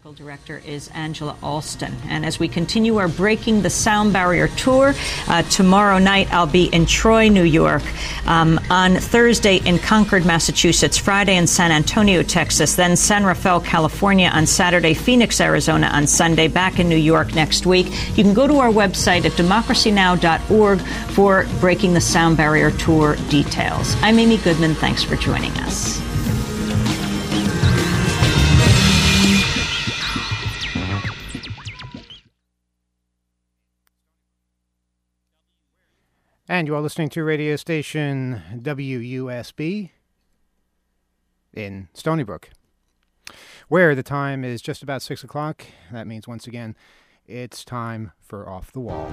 Technical Director is Angela Alston. And as we continue our Breaking the Sound Barrier tour, tomorrow night I'll be in Troy, New York, on Thursday in Concord, Massachusetts, Friday in San Antonio, Texas, then San Rafael, California on Saturday, Phoenix, Arizona on Sunday, back in New York next week. You can go to our website at democracynow.org for Breaking the Sound Barrier tour details. I'm Amy Goodman. Thanks for joining us. And you are listening to radio station WUSB in Stony Brook, where the time is just about 6 o'clock. That means, once again, it's time for Off the Wall.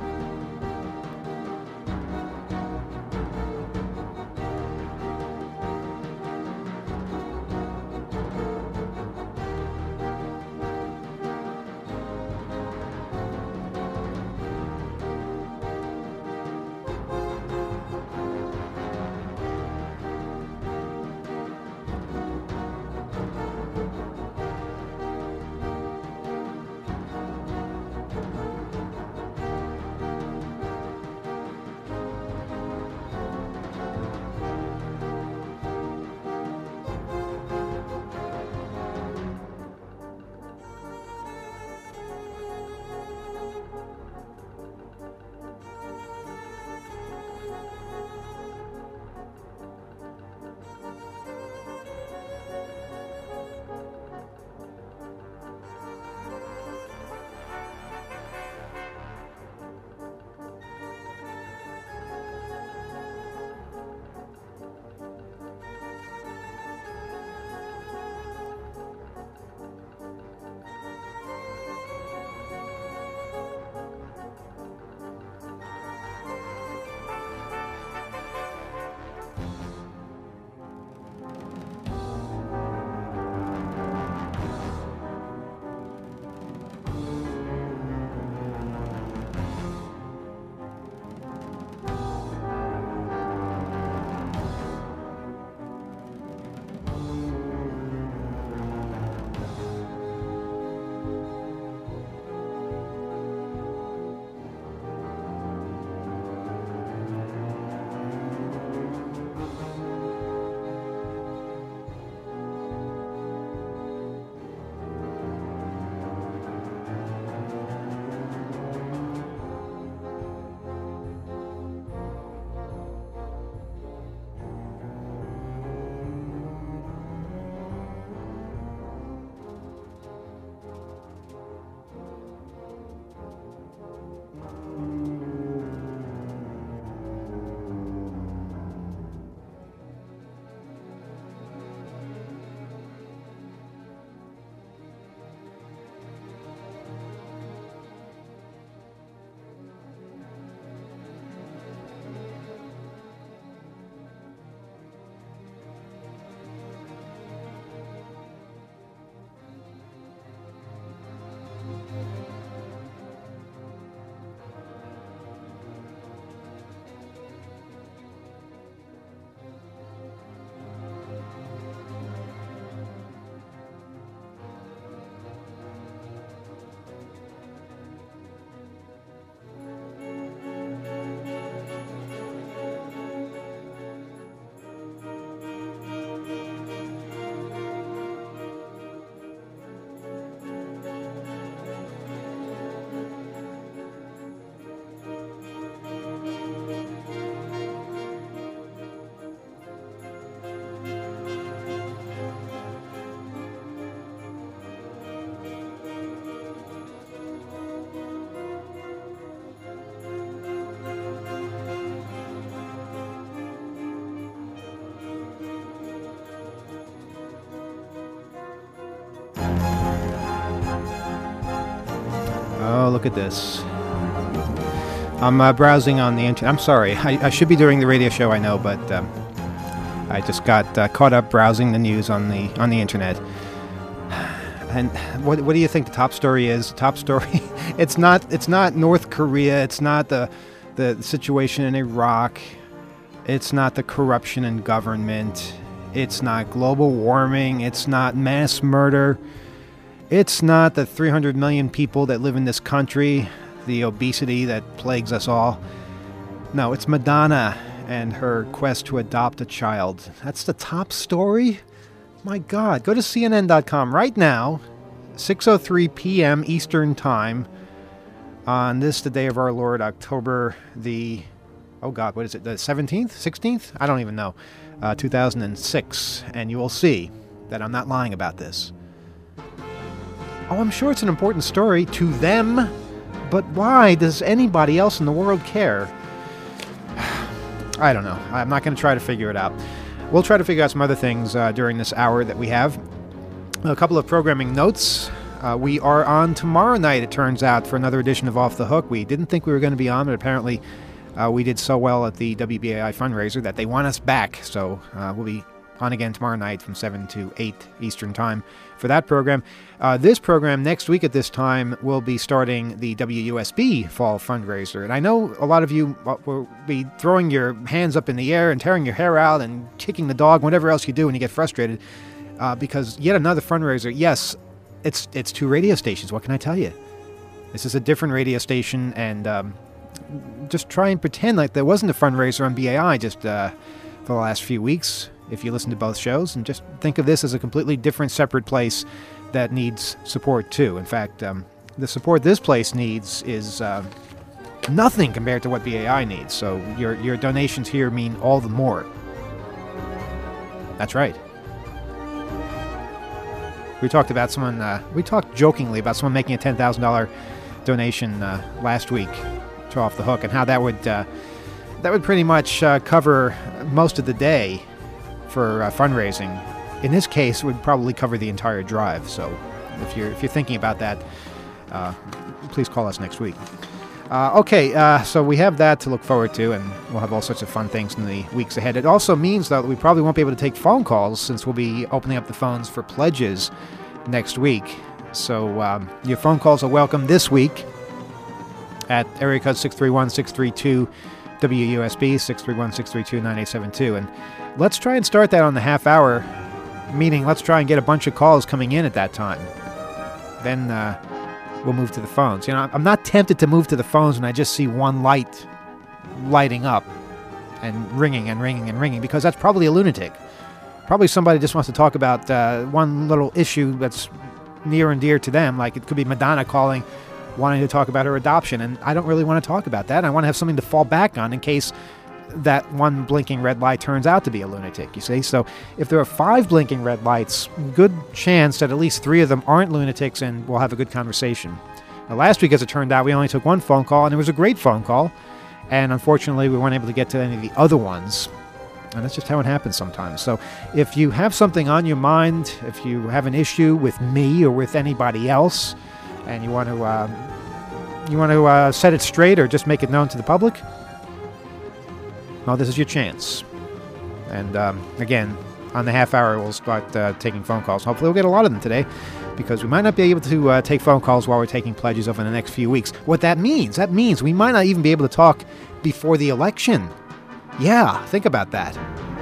Oh, look at this. I'm browsing on the internet. I'm sorry. I should be doing the radio show, I know, but I just got caught up browsing the news on the internet. And what do you think the top story is? The top story, it's not North Korea. It's not the situation in Iraq. It's not the corruption in government. It's not global warming. It's not mass murder. It's not the 300 million people that live in this country, the obesity that plagues us all. No, it's Madonna and her quest to adopt a child. That's the top story? My God, go to CNN.com right now, 6:03 p.m. Eastern Time, on this, the day of our Lord, October the, oh God, what is it, the 17th, 16th? I don't even know, 2006, and you will see that I'm not lying about this. Oh, I'm sure it's an important story to them, but why does anybody else in the world care? I don't know. I'm not going to try to figure it out. We'll try to figure out some other things during this hour that we have. A couple of programming notes. We are on tomorrow night, it turns out, for another edition of Off the Hook. We didn't think we were going to be on, but apparently we did so well at the WBAI fundraiser that they want us back. So we'll be on again tomorrow night from 7 to 8 Eastern Time for that program. This program next week at this time will be starting the WUSB Fall Fundraiser. And I know a lot of you will be throwing your hands up in the air and tearing your hair out and kicking the dog, whatever else you do when you get frustrated, because yet another fundraiser. Yes, it's two radio stations. What can I tell you? This is a different radio station, and just try and pretend like there wasn't a fundraiser on BAI just for the last few weeks, if you listen to both shows, and just think of this as a completely different, separate place that needs support too. In fact, the support this place needs is nothing compared to what BAI needs. So your donations here mean all the more. That's right. We talked jokingly about someone making a $10,000 donation last week to Off the Hook, and how that would pretty much cover most of the day for fundraising. In this case, it would probably cover the entire drive. So if you're thinking about that, please call us next week. So we have that to look forward to, and we'll have all sorts of fun things in the weeks ahead. It also means, though, that we probably won't be able to take phone calls, since we'll be opening up the phones for pledges next week. So your phone calls are welcome this week at area code 631-632 WUSB, 631-632-9872. And let's try and start that on the half hour, meaning let's try and get a bunch of calls coming in at that time. Then we'll move to the phones. You know, I'm not tempted to move to the phones when I just see one light lighting up and ringing and ringing and ringing, because that's probably a lunatic. Probably somebody just wants to talk about one little issue that's near and dear to them. Like, it could be Madonna calling, wanting to talk about her adoption, and I don't really want to talk about that. I want to have something to fall back on in case that one blinking red light turns out to be a lunatic, you see? So if there are 5 blinking red lights, good chance that at least 3 of them aren't lunatics, and we'll have a good conversation. Now, last week, as it turned out, we only took 1 phone call, and it was a great phone call, and unfortunately, we weren't able to get to any of the other ones. And that's just how it happens sometimes. So if you have something on your mind, if you have an issue with me or with anybody else, and you want to set it straight or just make it known to the public, well, this is your chance. And again, on the half hour, we'll start taking phone calls. Hopefully we'll get a lot of them today, because we might not be able to take phone calls while we're taking pledges over the next few weeks. What that means we might not even be able to talk before the election. Yeah, think about that.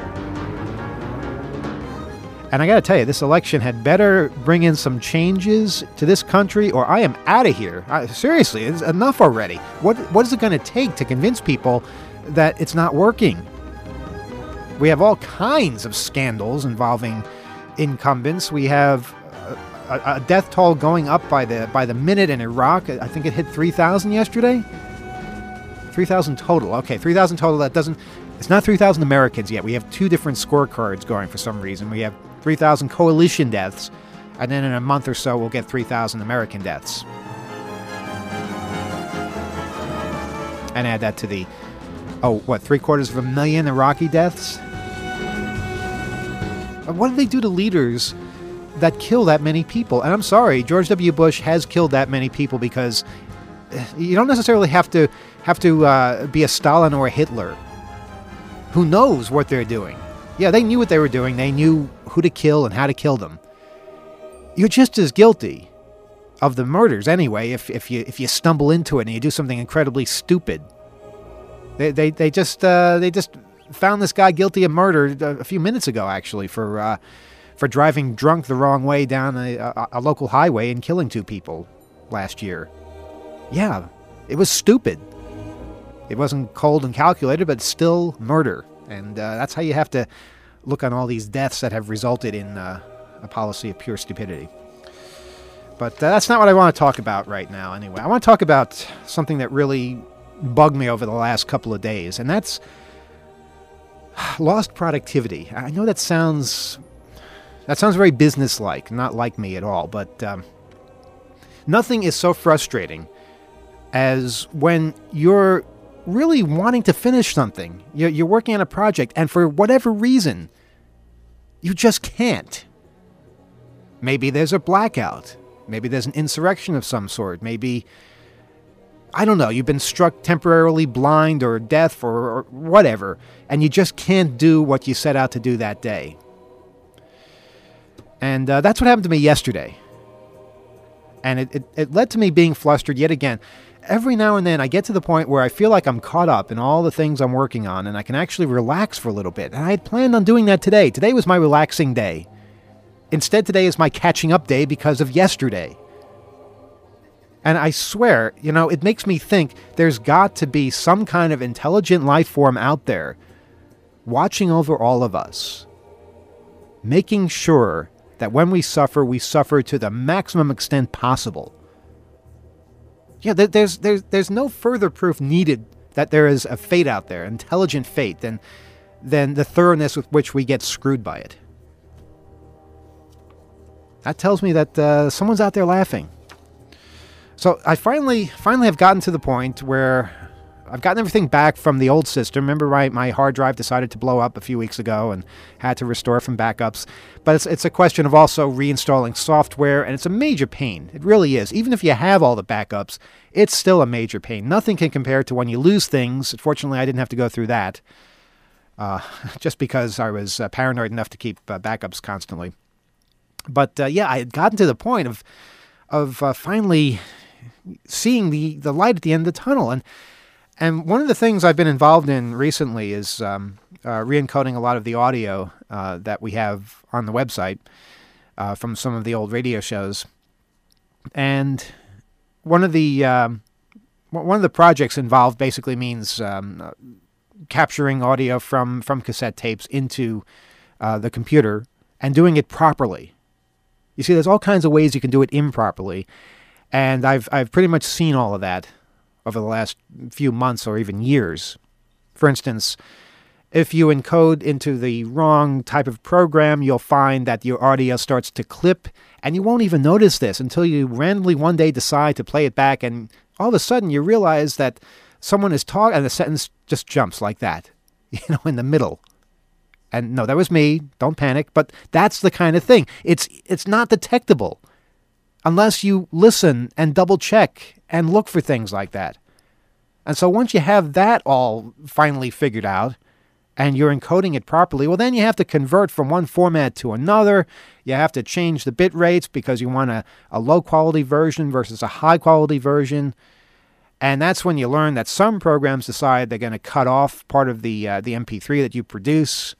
And I got to tell you, this election had better bring in some changes to this country, or I am out of here. Seriously, it's enough already. What is it going to take to convince people that it's not working? We have all kinds of scandals involving incumbents. We have a death toll going up by the minute in Iraq. I think it hit 3,000 yesterday. 3,000 total. Okay, 3,000 total. It's not 3,000 Americans yet. We have 2 different scorecards going for some reason. We have 3,000 coalition deaths, and then in a month or so we'll get 3,000 American deaths. And add that to the, 750,000 Iraqi deaths? What do they do to leaders that kill that many people? And I'm sorry, George W. Bush has killed that many people, because you don't necessarily have to be a Stalin or a Hitler. Who knows what they're doing? Yeah, they knew what they were doing. They knew who to kill and how to kill them. You're just as guilty of the murders anyway if you stumble into it and you do something incredibly stupid. They just found this guy guilty of murder a few minutes ago, actually, for for driving drunk the wrong way down a local highway and killing 2 people last year. Yeah, it was stupid. It wasn't cold and calculated, but still murder. And that's how you have to look on all these deaths that have resulted in a policy of pure stupidity. But that's not what I want to talk about right now anyway. I want to talk about something that really bugged me over the last couple of days, and that's lost productivity. I know that sounds very businesslike, not like me at all, but nothing is so frustrating as when you're really wanting to finish something. You're working on a project, and for whatever reason, you just can't. Maybe there's a blackout. Maybe there's an insurrection of some sort. Maybe, I don't know, you've been struck temporarily blind or deaf or whatever, and you just can't do what you set out to do that day. And that's what happened to me yesterday. And it led to me being flustered yet again. Every now and then I get to the point where I feel like I'm caught up in all the things I'm working on and I can actually relax for a little bit. And I had planned on doing that today. Today was my relaxing day. Instead, today is my catching up day because of yesterday. And I swear, it makes me think there's got to be some kind of intelligent life form out there watching over all of us, making sure that when we suffer to the maximum extent possible. Yeah, there's no further proof needed that there is a fate out there, intelligent fate, than the thoroughness with which we get screwed by it. That tells me that someone's out there laughing. So I finally have gotten to the point where I've gotten everything back from the old system. Remember, my hard drive decided to blow up a few weeks ago and had to restore from backups. But it's a question of also reinstalling software, and it's a major pain. It really is. Even if you have all the backups, it's still a major pain. Nothing can compare to when you lose things. Fortunately, I didn't have to go through that, just because I was paranoid enough to keep backups constantly. But yeah, I had gotten to the point of finally seeing the light at the end of the tunnel. And one of the things I've been involved in recently is re-encoding a lot of the audio that we have on the website from some of the old radio shows. And one of the projects involved basically means capturing audio from cassette tapes into the computer and doing it properly. You see, there's all kinds of ways you can do it improperly, and I've pretty much seen all of that over the last few months or even years. For instance, if you encode into the wrong type of program, you'll find that your audio starts to clip, and you won't even notice this until you randomly one day decide to play it back, and all of a sudden you realize that someone is talking, and the sentence just jumps like that, in the middle. And no, that was me. Don't panic. But that's the kind of thing. It's not detectable unless you listen and double check and look for things like that. And so once you have that all finally figured out and you're encoding it properly, well, then you have to convert from one format to another. You have to change the bit rates because you want a low-quality version versus a high-quality version. And that's when you learn that some programs decide they're going to cut off part of the MP3 that you produce.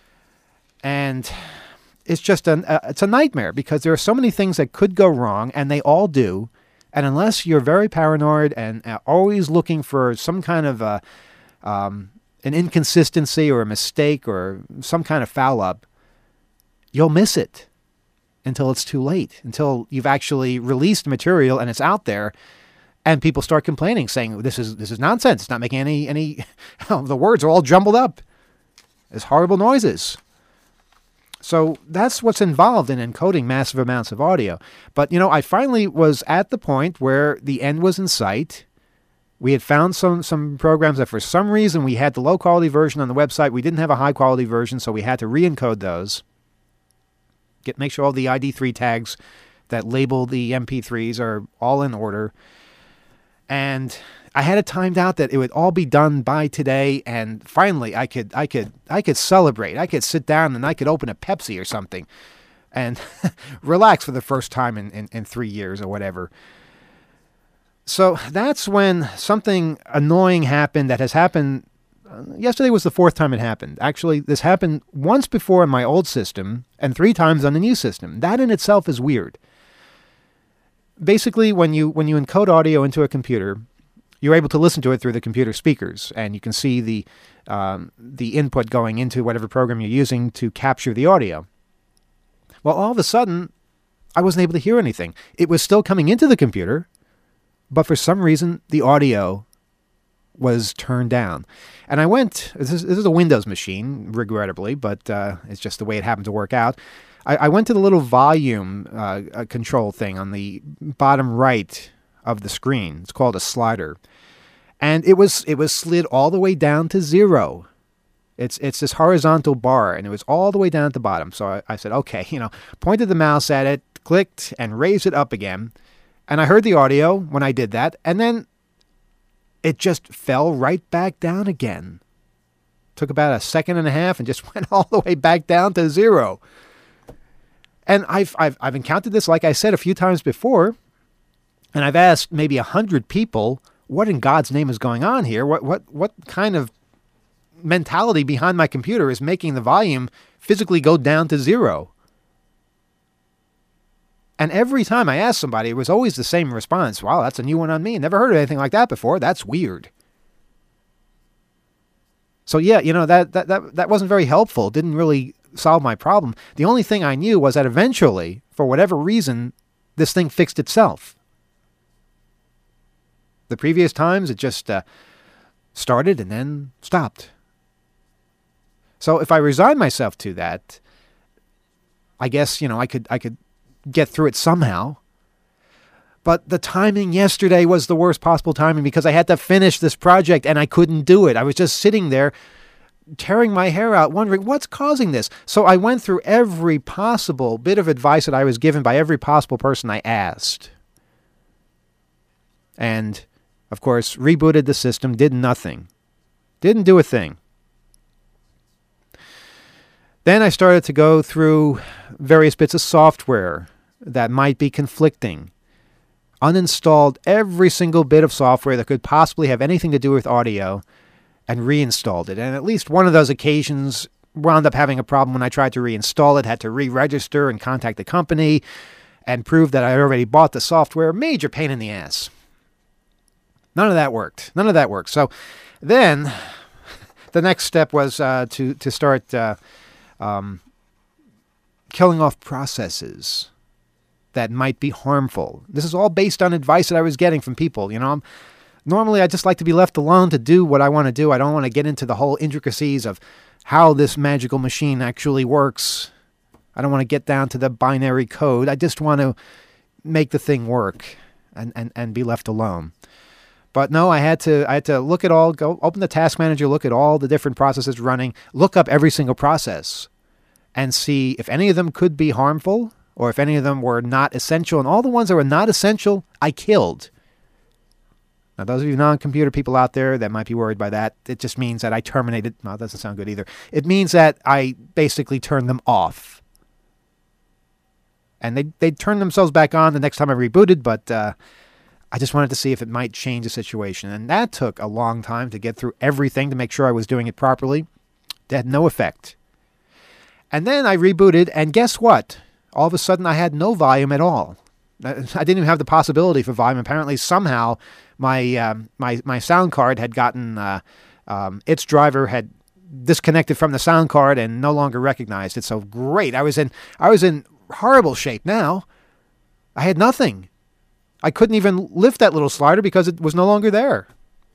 And it's just it's a nightmare because there are so many things that could go wrong, and they all do. And unless you're very paranoid and always looking for some kind of an inconsistency or a mistake or some kind of foul up, you'll miss it until it's too late, until you've actually released material and it's out there, and people start complaining, saying this is nonsense. It's not making any the words are all jumbled up. There's horrible noises. So that's what's involved in encoding massive amounts of audio. But, I finally was at the point where the end was in sight. We had found some programs that for some reason we had the low-quality version on the website. We didn't have a high-quality version, so we had to re-encode those. Make sure all the ID3 tags that label the MP3s are all in order. And I had it timed out that it would all be done by today, and finally I could celebrate. I could sit down and I could open a Pepsi or something and relax for the first time in 3 years or whatever. So that's when something annoying happened that has happened Yesterday was the fourth time it happened. Actually, this happened once before in my old system and 3 times on the new system. That in itself is weird. Basically, when you encode audio into a computer, you're able to listen to it through the computer speakers, and you can see the input going into whatever program you're using to capture the audio. Well, all of a sudden, I wasn't able to hear anything. It was still coming into the computer, but for some reason, the audio was turned down. And I went, this is a Windows machine, regrettably, but it's just the way it happened to work out. I went to the little volume control thing on the bottom right of the screen. It's called a slider. And it was slid all the way down to 0. It's this horizontal bar, and it was all the way down at the bottom. So I said, okay, pointed the mouse at it, clicked, and raised it up again. And I heard the audio when I did that, and then it just fell right back down again. Took about a second and a half and just went all the way back down to 0. And I've encountered this, like I said, a few times before, and I've asked maybe 100 people, what in God's name is going on here? What kind of mentality behind my computer is making the volume physically go down to 0? And every time I asked somebody, it was always the same response. Wow, that's a new one on me. Never heard of anything like that before. That's weird. So yeah, that wasn't very helpful. It didn't really solve my problem. The only thing I knew was that eventually, for whatever reason, this thing fixed itself. The previous times, it just started and then stopped. So if I resign myself to that, I guess, I could get through it somehow. But the timing yesterday was the worst possible timing because I had to finish this project and I couldn't do it. I was just sitting there tearing my hair out, wondering what's causing this. So I went through every possible bit of advice that I was given by every possible person I asked. And, of course, rebooted the system, did nothing. Didn't do a thing. Then I started to go through various bits of software that might be conflicting. Uninstalled every single bit of software that could possibly have anything to do with audio and reinstalled it. And at least one of those occasions wound up having a problem when I tried to reinstall it, had to re-register and contact the company and prove that I had already bought the software. Major pain in the ass. None of that worked. So then the next step was to start killing off processes that might be harmful. This is all based on advice that I was getting from people. Normally I just like to be left alone to do what I want to do. I don't want to get into the whole intricacies of how this magical machine actually works. I don't want to get down to the binary code. I just want to make the thing work and be left alone. But no, I had to look at all, go open the task manager, look at all the different processes running, look up every single process and see if any of them could be harmful or if any of them were not essential. And all the ones that were not essential, I killed. Now, those of you non-computer people out there that might be worried by that, it just means that I terminated. No, it doesn't sound good either. It means that I basically turned them off. And they'd turn themselves back on the next time I rebooted, but I just wanted to see if it might change the situation. And that took a long time to get through everything to make sure I was doing it properly. That had no effect. And then I rebooted, and guess what? All of a sudden, I had no volume at all. I didn't even have the possibility for volume. Apparently, somehow, my sound card had gotten, its driver had disconnected from the sound card and no longer recognized it. So great. I was in horrible shape now. I had nothing. I couldn't even lift that little slider because it was no longer there.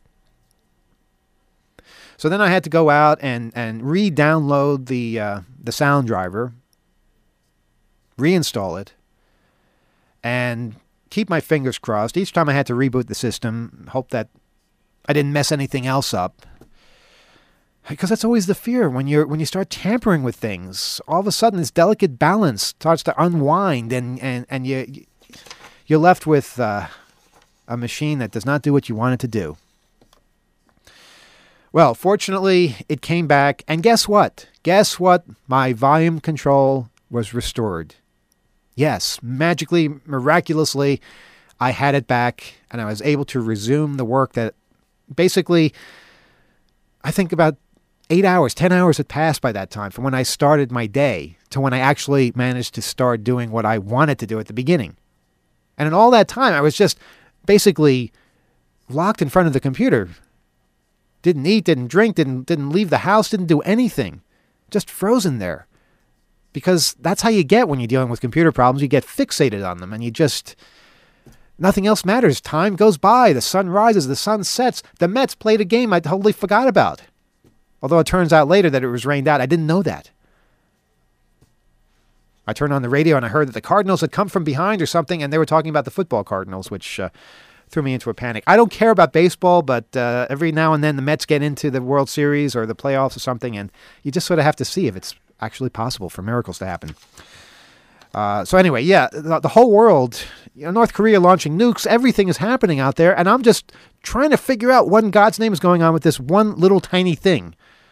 So then I had to go out and re-download the sound driver, reinstall it, and keep my fingers crossed. Each time I had to reboot the system, hope that I didn't mess anything else up. Because that's always the fear when you start tampering with things. All of a sudden, this delicate balance starts to unwind, and you're left with a machine that does not do what you want it to do. Well, fortunately, it came back, and guess what? My volume control was restored. Yes, magically, miraculously, I had it back, and I was able to resume the work that basically I think about 8 hours, 10 hours had passed by that time from when I started my day to when I actually managed to start doing what I wanted to do at the beginning. And in all that time, I was just basically locked in front of the computer. Didn't eat, didn't drink, didn't leave the house, didn't do anything. Just frozen there. Because that's how you get when you're dealing with computer problems. You get fixated on them and you just... Nothing else matters. Time goes by. The sun rises. The sun sets. The Mets played a game I totally forgot about. Although it turns out later that it was rained out. I didn't know that. I turned on the radio and I heard that the Cardinals had come from behind or something, and they were talking about the football Cardinals, which threw me into a panic. I don't care about baseball, but every now and then the Mets get into the World Series or the playoffs or something, and you just sort of have to see if it's actually possible for miracles to happen. So anyway, yeah, the whole world, North Korea launching nukes, everything is happening out there, and I'm just trying to figure out what in God's name is going on with this one little tiny thing.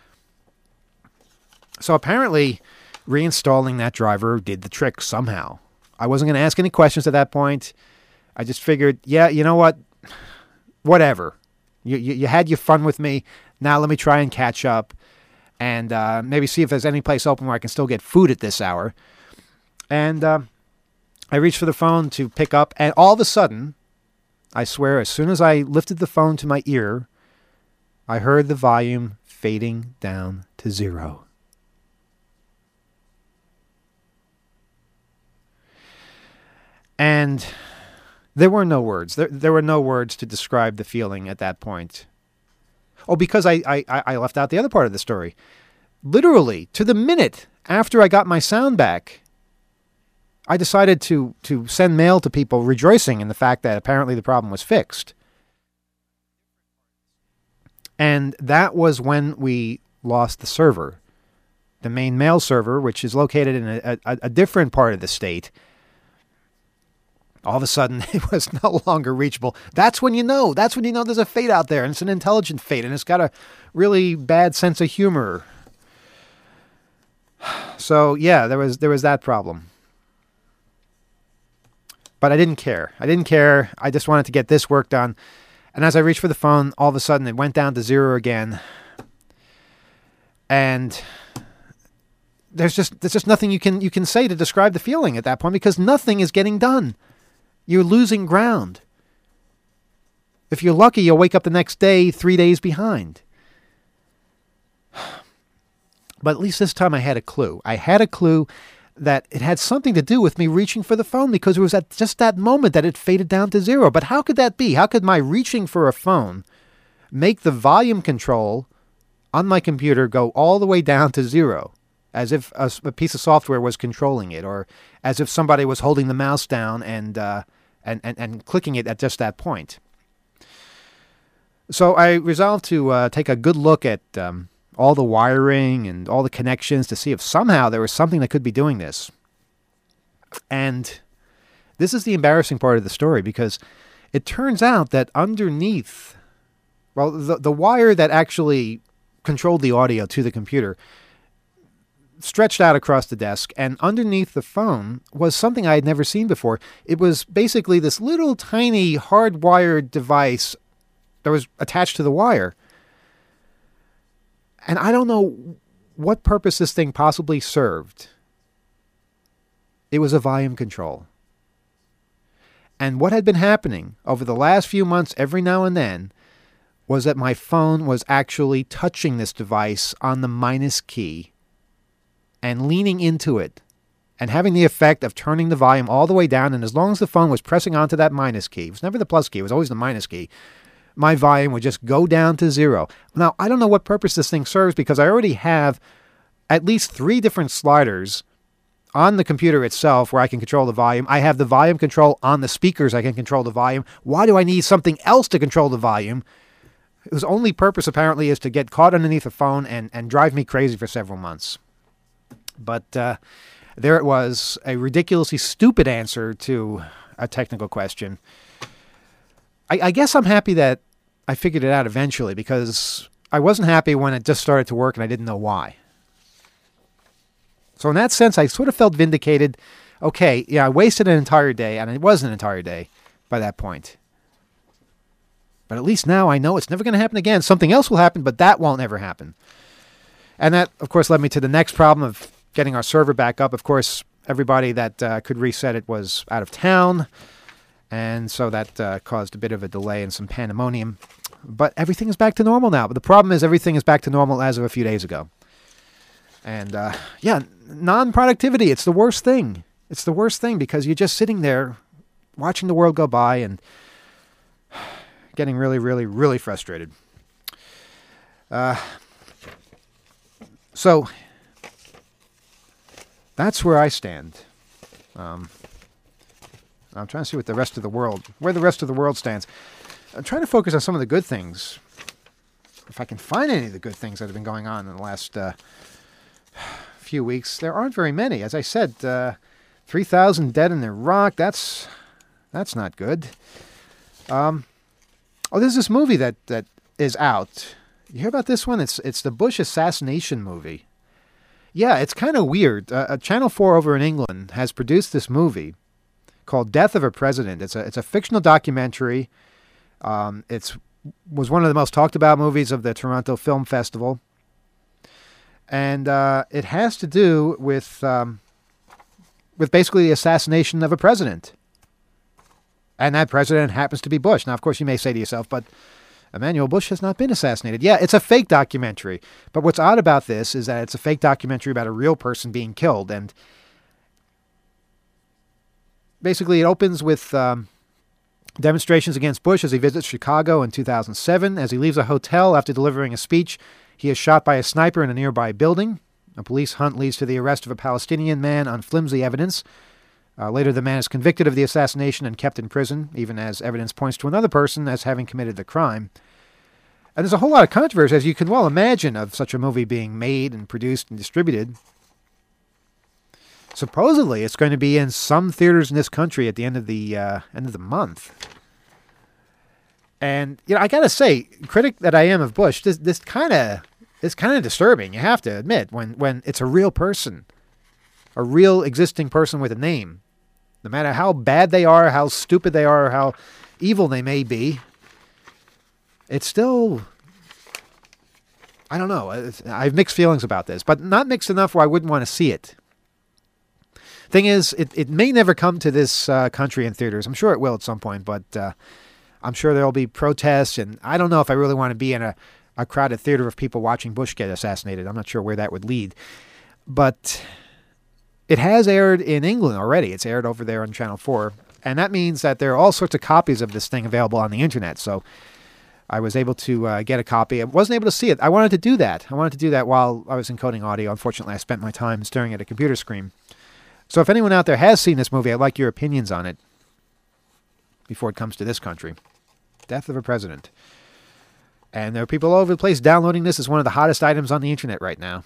So apparently, reinstalling that driver did the trick somehow. I wasn't going to ask any questions at that point. I just figured, yeah, you know what? Whatever. You had your fun with me. Now let me try and catch up and maybe see if there's any place open where I can still get food at this hour. And I reached for the phone to pick up, and all of a sudden, I swear, as soon as I lifted the phone to my ear, I heard the volume fading down to 0. And there were no words. There were no words to describe the feeling at that point. Oh, because I left out the other part of the story. Literally, to the minute after I got my sound back, I decided to send mail to people rejoicing in the fact that apparently the problem was fixed. And that was when we lost the server. The main mail server, which is located in a different part of the state, all of a sudden it was no longer reachable. That's when you know. That's when you know there's a fate out there, and it's an intelligent fate, and it's got a really bad sense of humor. So yeah, there was that problem. But I didn't care. I just wanted to get this work done. And as I reached for the phone, all of a sudden it went down to 0 again. And there's just nothing you can say to describe the feeling at that point, because nothing is getting done. You're losing ground. If you're lucky, you'll wake up the next day 3 days behind. But at least this time I had a clue. I had a clue that it had something to do with me reaching for the phone, because it was at just that moment that it faded down to 0. But how could that be? How could my reaching for a phone make the volume control on my computer go all the way down to 0, as if a piece of software was controlling it, or as if somebody was holding the mouse down and clicking it at just that point? So I resolved to take a good look at all the wiring and all the connections to see if somehow there was something that could be doing this. And this is the embarrassing part of the story, because it turns out that underneath, well, the wire that actually controlled the audio to the computer stretched out across the desk, and underneath the phone was something I had never seen before. It was basically this little tiny hardwired device that was attached to the wire. And I don't know what purpose this thing possibly served. It was a volume control. And what had been happening over the last few months every now and then was that my phone was actually touching this device on the minus key and leaning into it and having the effect of turning the volume all the way down. And as long as the phone was pressing onto that minus key, it was never the plus key, it was always the minus key, my volume would just go down to 0. Now, I don't know what purpose this thing serves, because I already have at least 3 different sliders on the computer itself where I can control the volume. I have the volume control on the speakers. I can control the volume. Why do I need something else to control the volume? Whose only purpose apparently is to get caught underneath a phone and drive me crazy for several months. But there it was, a ridiculously stupid answer to a technical question. I guess I'm happy that I figured it out eventually, because I wasn't happy when it just started to work and I didn't know why. So in that sense, I sort of felt vindicated. Okay, yeah, I wasted an entire day, and it was an entire day by that point. But at least now I know it's never going to happen again. Something else will happen, but that won't ever happen. And that, of course, led me to the next problem of getting our server back up. Of course, everybody that could reset it was out of town. And so that caused a bit of a delay and some pandemonium. But everything is back to normal now. But the problem is everything is back to normal as of a few days ago. And, non-productivity, it's the worst thing. It's the worst thing because you're just sitting there watching the world go by and getting really, really, really frustrated. So that's where I stand. I'm trying to see where the rest of the world stands. I'm trying to focus on some of the good things. If I can find any of the good things that have been going on in the last few weeks, there aren't very many. As I said, 3,000 dead in Iraq. That's not good. There's this movie that is out. You hear about this one? It's the Bush assassination movie. Yeah, it's kind of weird. Channel 4 over in England has produced this movie called Death of a President. It's a fictional documentary. It was one of the most talked about movies of the Toronto Film Festival. And it has to do with basically the assassination of a president. And that president happens to be Bush. Now, of course, you may say to yourself, but Emmanuel Bush has not been assassinated. Yeah, it's a fake documentary. But what's odd about this is that it's a fake documentary about a real person being killed. And basically, it opens with demonstrations against Bush as he visits Chicago in 2007. As he leaves a hotel after delivering a speech, he is shot by a sniper in a nearby building. A police hunt leads to the arrest of a Palestinian man on flimsy evidence. Later, the man is convicted of the assassination and kept in prison, even as evidence points to another person as having committed the crime. And there's a whole lot of controversy, as you can well imagine, of such a movie being made and produced and distributed. Supposedly, it's going to be in some theaters in this country at the end of the month. And I gotta say, critic that I am of Bush, this kind of disturbing. You have to admit when it's a real person, a real existing person with a name. No matter how bad they are, how stupid they are, how evil they may be, it's still, I don't know. I have mixed feelings about this, but not mixed enough where I wouldn't want to see it. Thing is, it may never come to this country in theaters. I'm sure it will at some point, but I'm sure there will be protests, and I don't know if I really want to be in a crowded theater of people watching Bush get assassinated. I'm not sure where that would lead. But it has aired in England already. It's aired over there on Channel 4. And that means that there are all sorts of copies of this thing available on the internet. So I was able to get a copy. I wasn't able to see it. I wanted to do that. I wanted to do that while I was encoding audio. Unfortunately, I spent my time staring at a computer screen. So if anyone out there has seen this movie, I'd like your opinions on it before it comes to this country. Death of a President. And there are people all over the place downloading this as one of the hottest items on the internet right now.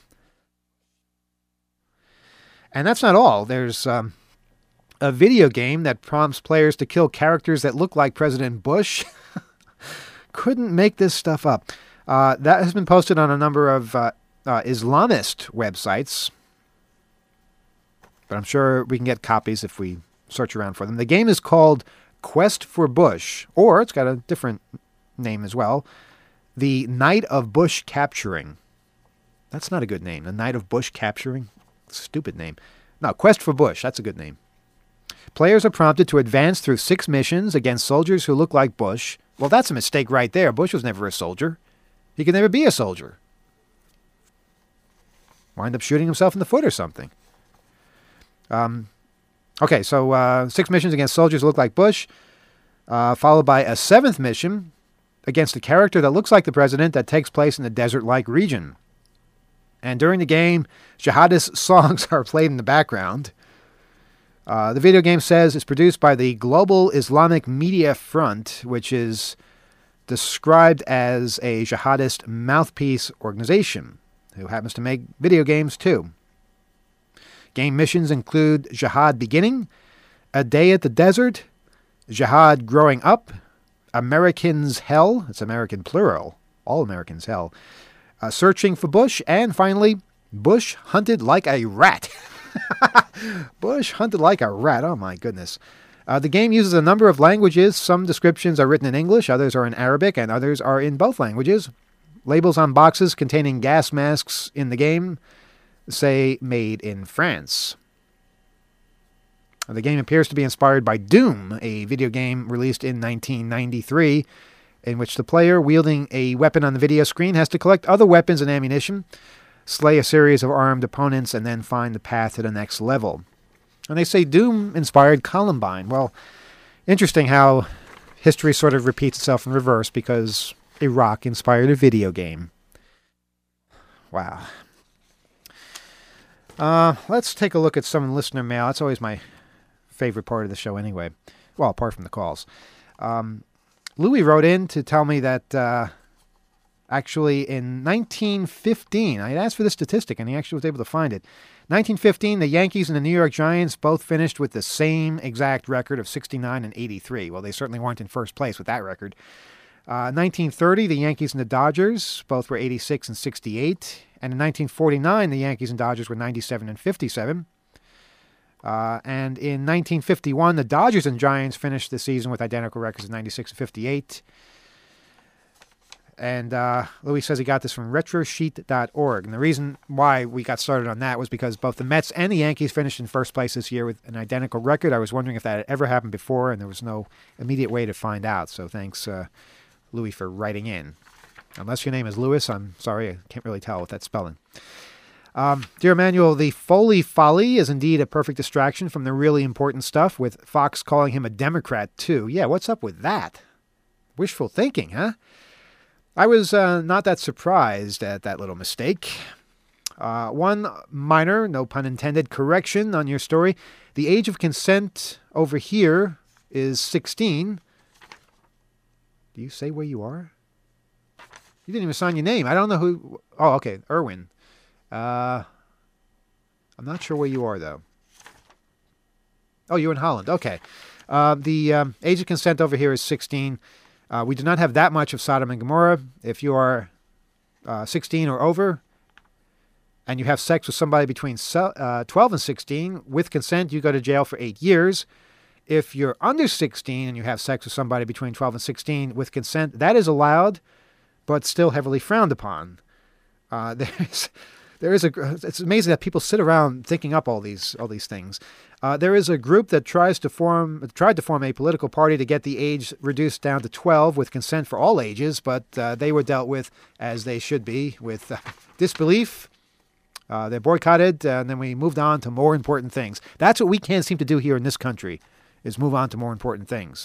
And that's not all. There's a video game that prompts players to kill characters that look like President Bush. Couldn't make this stuff up. That has been posted on a number of Islamist websites. But I'm sure we can get copies if we search around for them. The game is called Quest for Bush, or it's got a different name as well. The Night of Bush Capturing. That's not a good name. The Night of Bush Capturing? Stupid name. No, Quest for Bush. That's a good name. Players are prompted to advance through 6 missions against soldiers who look like Bush. Well, that's a mistake right there. Bush was never a soldier. He could never be a soldier. Wind up shooting himself in the foot or something. Okay, so 6 missions against soldiers who look like Bush, followed by a 7th mission against a character that looks like the president that takes place in the desert-like region. And during the game, jihadist songs are played in the background. The video game says it's produced by the Global Islamic Media Front, which is described as a jihadist mouthpiece organization who happens to make video games too. Game missions include Jihad Beginning, A Day at the Desert, Jihad Growing Up, Americans Hell, it's American plural, all Americans Hell, Searching for Bush, and finally, Bush Hunted Like a Rat. Bush Hunted Like a Rat, oh my goodness. The game uses a number of languages. Some descriptions are written in English, others are in Arabic, and others are in both languages. Labels on boxes containing gas masks in the game say "Made in France." The game appears to be inspired by Doom, a video game released in 1993, in which the player, wielding a weapon on the video screen, has to collect other weapons and ammunition, slay a series of armed opponents, and then find the path to the next level. And they say Doom inspired Columbine. Well, interesting how history sort of repeats itself in reverse because Iraq inspired a video game. Wow. Let's take a look at some listener mail. That's always my favorite part of the show anyway. Well, apart from the calls. Louis wrote in to tell me that actually in 1915, I had asked for this statistic and he actually was able to find it. 1915, the Yankees and the New York Giants both finished with the same exact record of 69 and 83. Well, they certainly weren't in first place with that record. 1930, the Yankees and the Dodgers both were 86 and 68. And in 1949, the Yankees and Dodgers were 97 and 57. And in 1951, the Dodgers and Giants finished the season with identical records of 96 and 58. And Louis says he got this from retrosheet.org. And the reason why we got started on that was because both the Mets and the Yankees finished in first place this year with an identical record. I was wondering if that had ever happened before, and there was no immediate way to find out. So thanks, Louis, for writing in. Unless your name is Louis, I'm sorry, I can't really tell with that spelling. Dear Emmanuel, the Foley Folly is indeed a perfect distraction from the really important stuff, with Fox calling him a Democrat, too. Yeah, what's up with that? Wishful thinking, huh? I was not that surprised at that little mistake. One minor, no pun intended, correction on your story. The age of consent over here is 16. Do you say where you are? You didn't even sign your name. I don't know who... Oh, okay, Irwin. I'm not sure where you are, though. Oh, you're in Holland. Okay. The age of consent over here is 16. We do not have that much of Sodom and Gomorrah. If you are 16 or over and you have sex with somebody between 12 and 16, with consent, you go to jail for 8 years. If you're under 16 and you have sex with somebody between 12 and 16 with consent, that is allowed, but still heavily frowned upon. It's amazing that people sit around thinking up all these things. There is a group that tried to form a political party to get the age reduced down to 12 with consent for all ages, but they were dealt with as they should be, with disbelief. They're boycotted, and then we moved on to more important things. That's what we can't seem to do here in this country, is move on to more important things.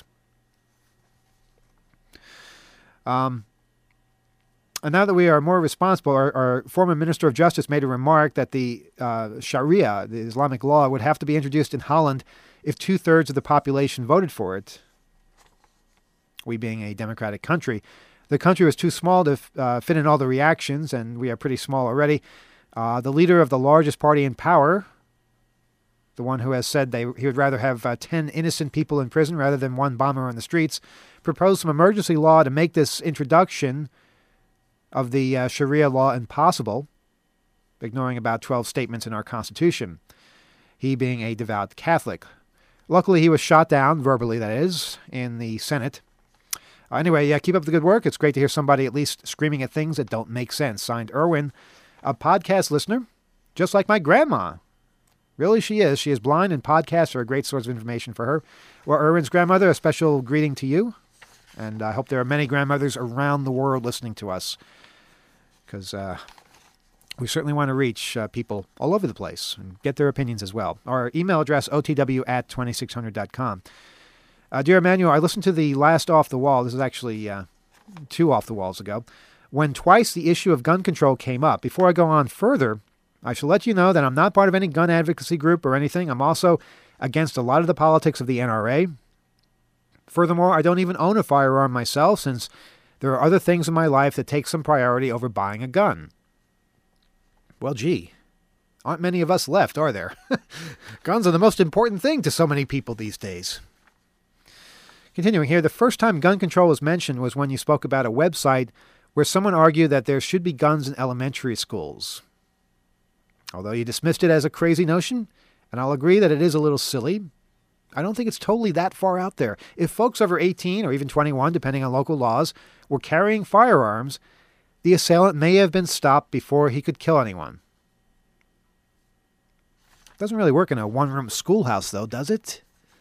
And now that we are more responsible, our former Minister of Justice made a remark that the Sharia, the Islamic law, would have to be introduced in Holland if 2/3 of the population voted for it. We being a democratic country. The country was too small to fit in all the reactions, and we are pretty small already. The leader of the largest party in power, the one who has said he would rather have 10 innocent people in prison rather than one bomber on the streets, proposed some emergency law to make this introduction of the Sharia law impossible, ignoring about 12 statements in our Constitution, he being a devout Catholic. Luckily, he was shot down, verbally that is, in the Senate. Anyway, yeah, keep up the good work. It's great to hear somebody at least screaming at things that don't make sense. Signed, Irwin, a podcast listener, just like my grandma. Really, she is. She is blind, and podcasts are a great source of information for her. Well, Irwin's grandmother, a special greeting to you. And I hope there are many grandmothers around the world listening to us, because we certainly want to reach people all over the place and get their opinions as well. Our email address, otw@2600.com. Dear Emmanuel, I listened to the last Off the Wall. This is actually 2 Off the Walls ago, when twice the issue of gun control came up. Before I go on further, I shall let you know that I'm not part of any gun advocacy group or anything. I'm also against a lot of the politics of the NRA. Furthermore, I don't even own a firearm myself, since there are other things in my life that take some priority over buying a gun. Well, gee, aren't many of us left, are there? Guns are the most important thing to so many people these days. Continuing here, the first time gun control was mentioned was when you spoke about a website where someone argued that there should be guns in elementary schools. Although you dismissed it as a crazy notion, and I'll agree that it is a little silly, I don't think it's totally that far out there. If folks over 18 or even 21, depending on local laws, were carrying firearms, the assailant may have been stopped before he could kill anyone. Doesn't really work in a one-room schoolhouse, though, does it?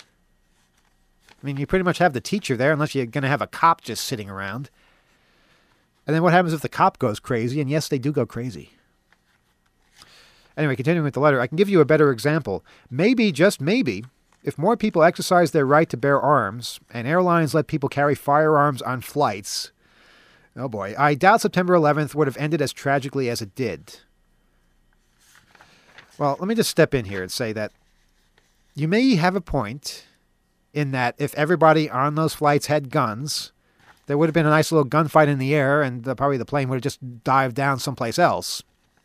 I mean, you pretty much have the teacher there, unless you're going to have a cop just sitting around. And then what happens if the cop goes crazy? And yes, they do go crazy. Anyway, continuing with the letter, I can give you a better example. Maybe, just maybe, if more people exercise their right to bear arms, and airlines let people carry firearms on flights, oh boy, I doubt September 11th would have ended as tragically as it did. Well, let me just step in here and say that you may have a point in that if everybody on those flights had guns, there would have been a nice little gunfight in the air, and probably the plane would have just dived down someplace else.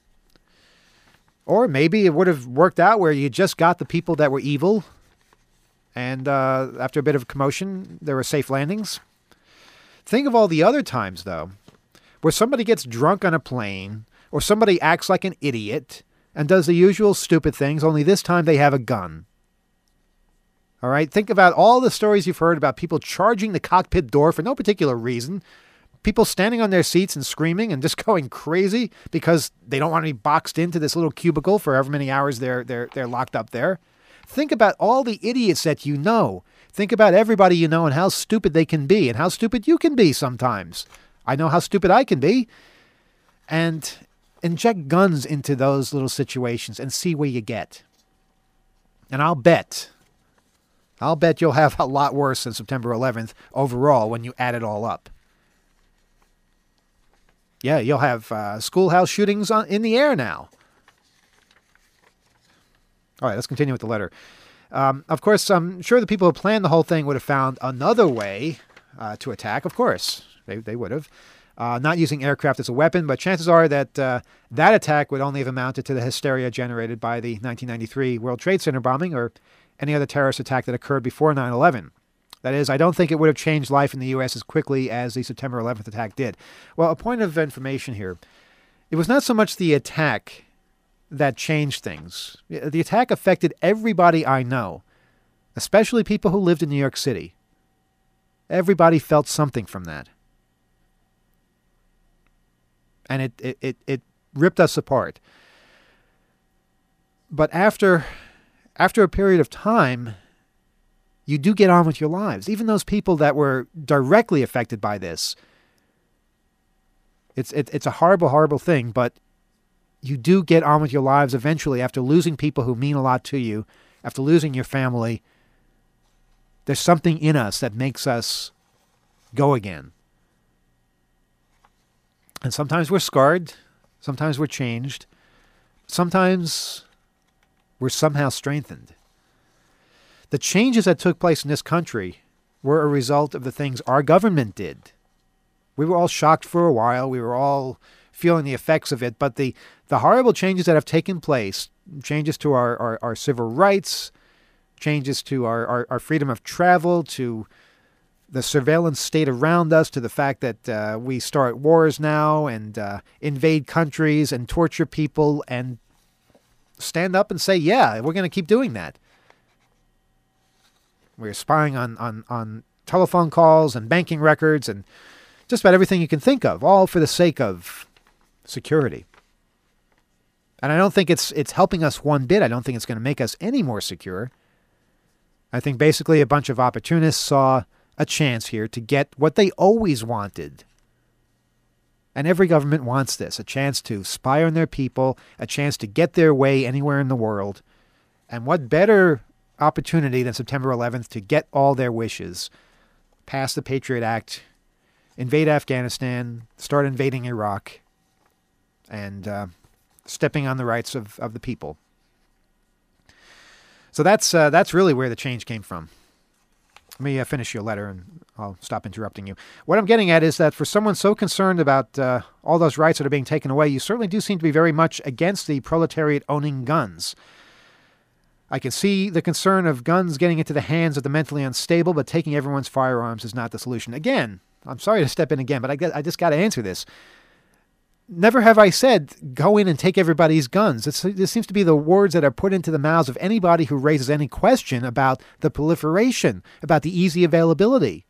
Or maybe it would have worked out where you just got the people that were evil, and after a bit of commotion, there were safe landings. Think of all the other times, though, where somebody gets drunk on a plane, or somebody acts like an idiot, and does the usual stupid things, only this time they have a gun. All right, think about all the stories you've heard about people charging the cockpit door for no particular reason, people standing on their seats and screaming and just going crazy because they don't want to be boxed into this little cubicle for however many hours they're locked up there. Think about all the idiots that you know. Think about everybody you know and how stupid they can be and how stupid you can be sometimes. I know how stupid I can be. And inject guns into those little situations and see where you get. And I'll bet you'll have a lot worse than September 11th overall when you add it all up. Yeah, you'll have schoolhouse shootings in the air now. All right, let's continue with the letter. Of course, I'm sure the people who planned the whole thing would have found another way to attack. Of course, they would have. Not using aircraft as a weapon, but chances are that that attack would only have amounted to the hysteria generated by the 1993 World Trade Center bombing or any other terrorist attack that occurred before 9/11. That is, I don't think it would have changed life in the U.S. as quickly as the September 11th attack did. Well, a point of information here. It was not so much the attack that changed things. The attack affected everybody I know, especially people who lived in New York City. Everybody felt something from that. And it ripped us apart. But after a period of time, you do get on with your lives. Even those people that were directly affected by this. It's a horrible, horrible thing, but you do get on with your lives eventually after losing people who mean a lot to you, after losing your family. There's something in us that makes us go again. And sometimes we're scarred. Sometimes we're changed. Sometimes we're somehow strengthened. The changes that took place in this country were a result of the things our government did. We were all shocked for a while. We were all feeling the effects of it. But the horrible changes that have taken place, changes to our civil rights, changes to our freedom of travel, to the surveillance state around us, to the fact that we start wars now and invade countries and torture people and stand up and say, yeah, we're going to keep doing that. We're spying on telephone calls and banking records and just about everything you can think of, all for the sake of security. And I don't think it's helping us one bit. I don't think it's going to make us any more secure. I think basically a bunch of opportunists saw a chance here to get what they always wanted. And every government wants this, a chance to spy on their people, a chance to get their way anywhere in the world. And what better opportunity than September 11th to get all their wishes, pass the Patriot Act, invade Afghanistan, start invading Iraq, and stepping on the rights of the people. So that's really where the change came from. Let me finish your letter and I'll stop interrupting you. What I'm getting at is that for someone so concerned about all those rights that are being taken away, you certainly do seem to be very much against the proletariat owning guns. I can see the concern of guns getting into the hands of the mentally unstable, but taking everyone's firearms is not the solution. Again, I'm sorry to step in again, but I just got to answer this. never have I said, go in and take everybody's guns. This seems to be the words that are put into the mouths of anybody who raises any question about the proliferation, about the easy availability.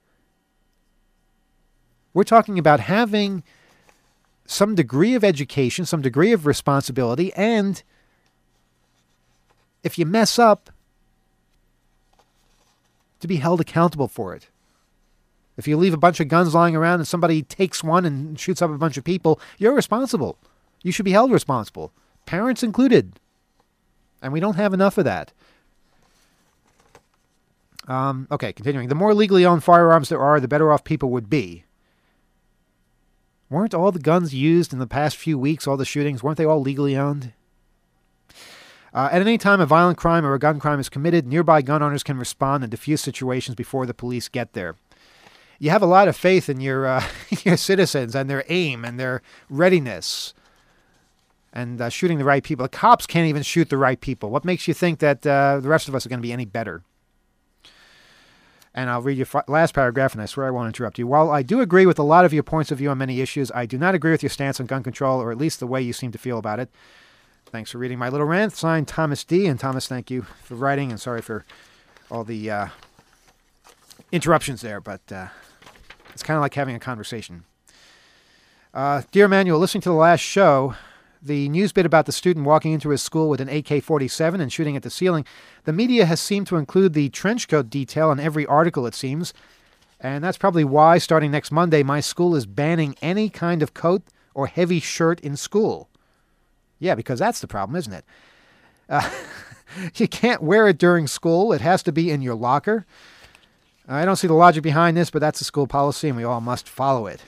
We're talking about having some degree of education, some degree of responsibility, and if you mess up, to be held accountable for it. If you leave a bunch of guns lying around and somebody takes one and shoots up a bunch of people, you're responsible. You should be held responsible, parents included. And we don't have enough of that. Okay, continuing. The more legally owned firearms there are, the better off people would be. Weren't all the guns used in the past few weeks, all the shootings, weren't they all legally owned? At any time a violent crime or a gun crime is committed, nearby gun owners can respond and defuse situations before the police get there. You have a lot of faith in your your citizens and their aim and their readiness and shooting the right people. The cops can't even shoot the right people. What makes you think that the rest of us are going to be any better? And I'll read your last paragraph, and I swear I won't interrupt you. While I do agree with a lot of your points of view on many issues, I do not agree with your stance on gun control, or at least the way you seem to feel about it. Thanks for reading my little rant. Signed, Thomas D. And Thomas, thank you for writing, and sorry for all the interruptions there, but it's kind of like having a conversation. Dear Emmanuel, listening to the last show, the news bit about the student walking into his school with an AK-47 and shooting at the ceiling, the media has seemed to include the trench coat detail in every article, it seems. And that's probably why, starting next Monday, my school is banning any kind of coat or heavy shirt in school. Yeah, because that's the problem, isn't it? You can't wear it during school. It has to be in your locker. I don't see the logic behind this, but that's the school policy, and we all must follow it.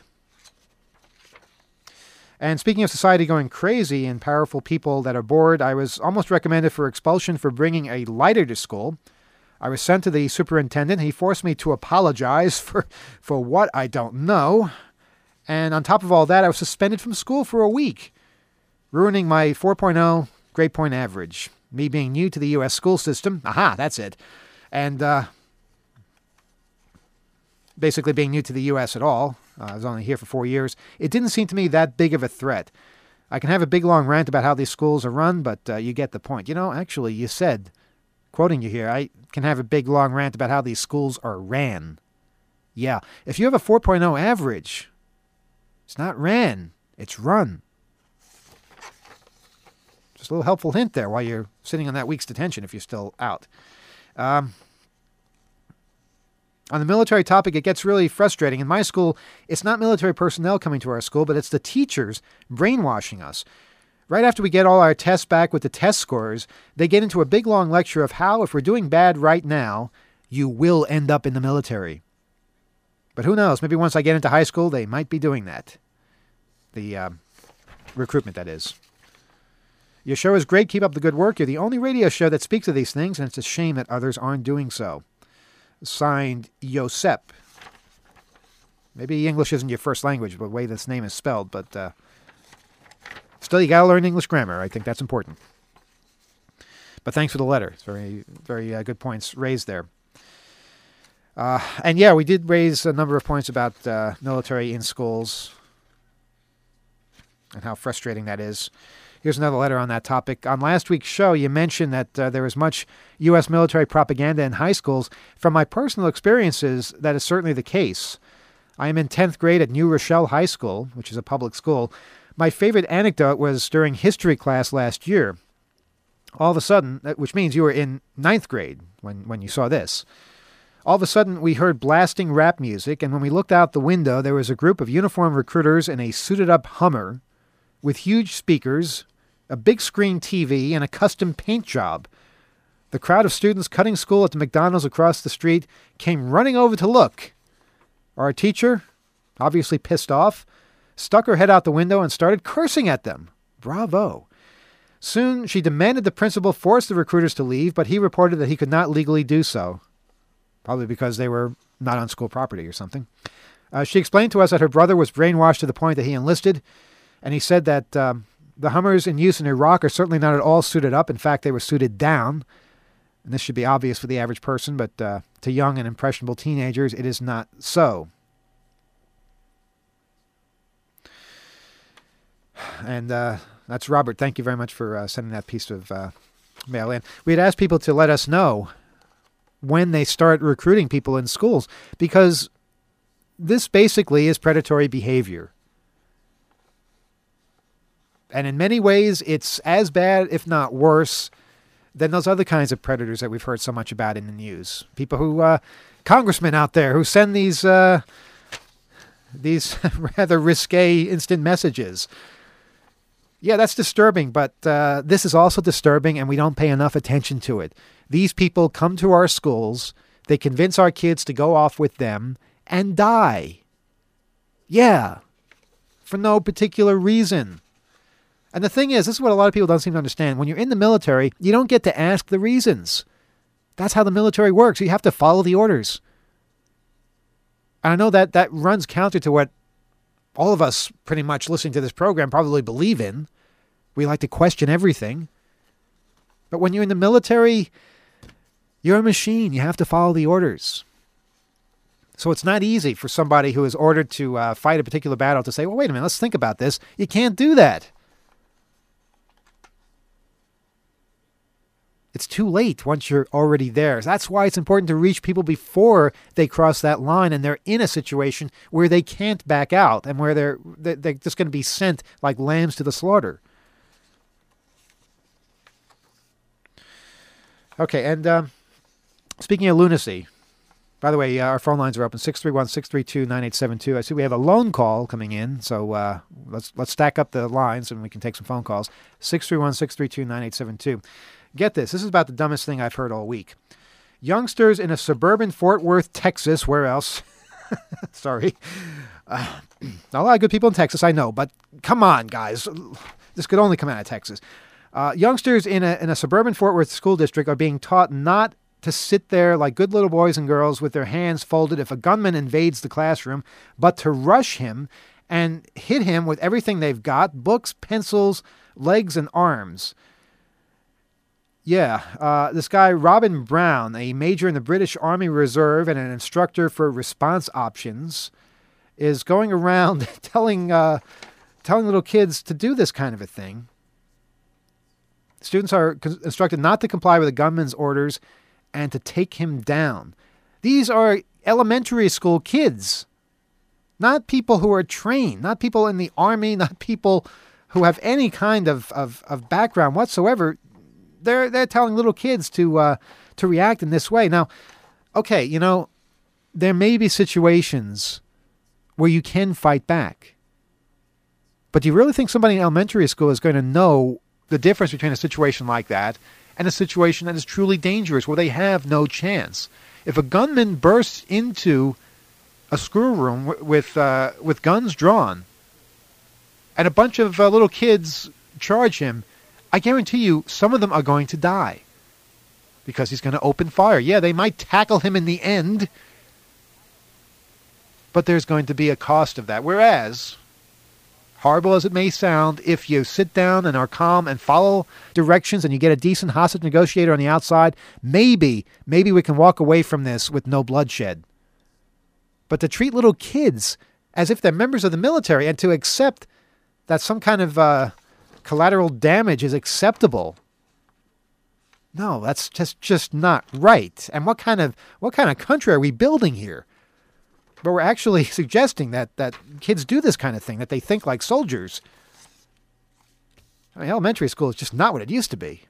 And speaking of society going crazy and powerful people that are bored, I was almost recommended for expulsion for bringing a lighter to school. I was sent to the superintendent. He forced me to apologize for what I don't know. And on top of all that, I was suspended from school for a week, ruining my 4.0 grade point average. Me being new to the U.S. school system. Aha, that's it. And basically being new to the U.S. at all. I was only here for 4 years. It didn't seem to me that big of a threat. I can have a big, long rant about how these schools are run, but you get the point. You know, actually, you said, quoting you here, I can have a big, long rant about how these schools are ran. Yeah, if you have a 4.0 average, it's not ran, it's run. Just a little helpful hint there while you're sitting on that week's detention if you're still out. On the military topic, it gets really frustrating. In my school, it's not military personnel coming to our school, but it's the teachers brainwashing us. Right after we get all our tests back with the test scores, they get into a big, long lecture of how, if we're doing bad right now, you will end up in the military. But who knows? Maybe once I get into high school, they might be doing that. The recruitment, that is. Your show is great. Keep up the good work. You're the only radio show that speaks of these things, and it's a shame that others aren't doing so. Signed, Josep. Maybe English isn't your first language, the way this name is spelled, but still, you gotta learn English grammar. I think that's important. But thanks for the letter. It's very, very good points raised there. And yeah, we did raise a number of points about military in schools and how frustrating that is. Here's another letter on that topic. On last week's show, you mentioned that there was much U.S. military propaganda in high schools. From my personal experiences, that is certainly the case. I am in 10th grade at New Rochelle High School, which is a public school. My favorite anecdote was during history class last year. All of a sudden, which means you were in 9th grade when you saw this. All of a sudden, we heard blasting rap music, and when we looked out the window, there was a group of uniformed recruiters in a suited-up Hummer with huge speakers, a big screen TV, and a custom paint job. The crowd of students cutting school at the McDonald's across the street came running over to look. Our teacher, obviously pissed off, stuck her head out the window and started cursing at them. Bravo. Soon, she demanded the principal force the recruiters to leave, but he reported that he could not legally do so. Probably because they were not on school property or something. She explained to us that her brother was brainwashed to the point that he enlisted, and he said that the Hummers in use in Iraq are certainly not at all suited up. In fact, they were suited down. And this should be obvious for the average person, but to young and impressionable teenagers, it is not so. And that's Robert. Thank you very much for sending that piece of mail in. We had asked people to let us know when they start recruiting people in schools, because this basically is predatory behavior. And in many ways, it's as bad, if not worse, than those other kinds of predators that we've heard so much about in the news. People who, congressmen out there who send these rather risque instant messages. Yeah, that's disturbing, but this is also disturbing, and we don't pay enough attention to it. These people come to our schools, they convince our kids to go off with them, and die. Yeah, for no particular reason. And the thing is, this is what a lot of people don't seem to understand. When you're in the military, you don't get to ask the reasons. That's how the military works. You have to follow the orders. And I know that runs counter to what all of us pretty much listening to this program probably believe in. We like to question everything. But when you're in the military, you're a machine. You have to follow the orders. So it's not easy for somebody who is ordered to fight a particular battle to say, well, wait a minute, let's think about this. You can't do that. It's too late once you're already there. That's why it's important to reach people before they cross that line and they're in a situation where they can't back out and where they're just going to be sent like lambs to the slaughter. Okay, and speaking of lunacy, by the way, our phone lines are open, 631-632-9872. I see we have a lone call coming in, so let's stack up the lines and we can take some phone calls. 631-632-9872. Get this. This is about the dumbest thing I've heard all week. Youngsters in a suburban Fort Worth, Texas, where else? Sorry. Not a lot of good people in Texas, I know, but come on, guys. This could only come out of Texas. Youngsters in a suburban Fort Worth school district are being taught not to sit there like good little boys and girls with their hands folded if a gunman invades the classroom, but to rush him and hit him with everything they've got, books, pencils, legs, and arms. Yeah, this guy, Robin Brown, a major in the British Army Reserve and an instructor for response options, is going around telling little kids to do this kind of a thing. Students are instructed not to comply with the gunman's orders and to take him down. These are elementary school kids, not people who are trained, not people in the Army, not people who have any kind of background whatsoever. They're telling little kids to react in this way. Now, okay, there may be situations where you can fight back. But do you really think somebody in elementary school is going to know the difference between a situation like that and a situation that is truly dangerous, where they have no chance? If a gunman bursts into a schoolroom with guns drawn and a bunch of little kids charge him, I guarantee you some of them are going to die because he's going to open fire. Yeah, they might tackle him in the end, but there's going to be a cost of that. Whereas, horrible as it may sound, if you sit down and are calm and follow directions and you get a decent hostage negotiator on the outside, maybe we can walk away from this with no bloodshed. But to treat little kids as if they're members of the military and to accept that some kind of collateral damage is acceptable. No, that's just not right. And what kind of country are we building here? But we're actually suggesting that kids do this kind of thing, that they think like soldiers. I mean, elementary school is just not what it used to be.